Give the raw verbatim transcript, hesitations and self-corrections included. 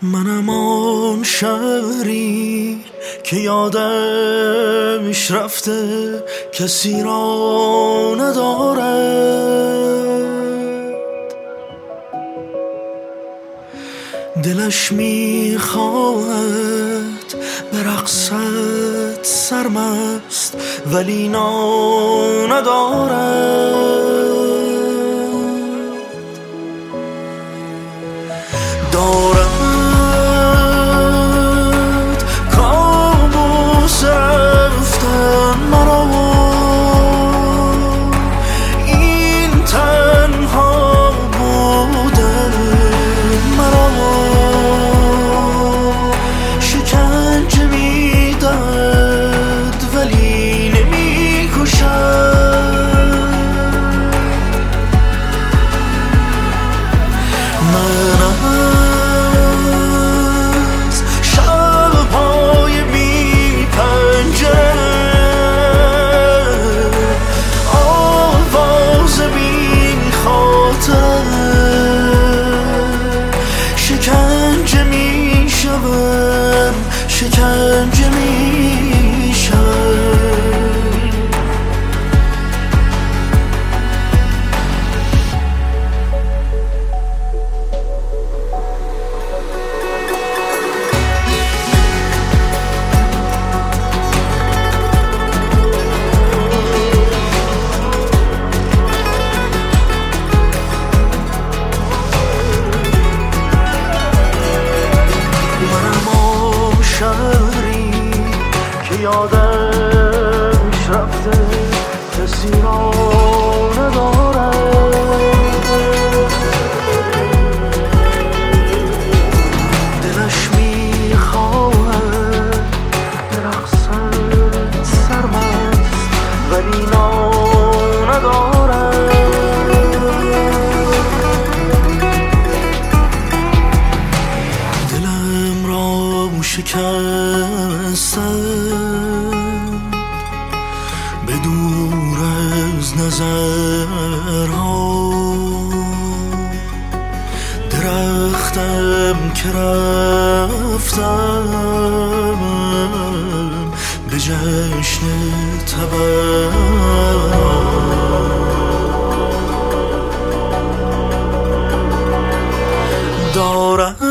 منم آن شهری که یادش رفته کسی را ندارد، دلش میخواهد به رقصت سرمست ولی نا ندارد. دارد کابوس رفتن مرا، این تنها بودن مرا، شکنجه میدهد ولی نمیکشد. من شکنجه می شوم، شکنجه می شوم. شهری که یادش رفته کسی را ندارد، دلش میخواهد به رقصت سرمست ولی نا ندارد. دلم را شکستم به دور از نظرها، درختم که رفتم به جشن تبر دارم.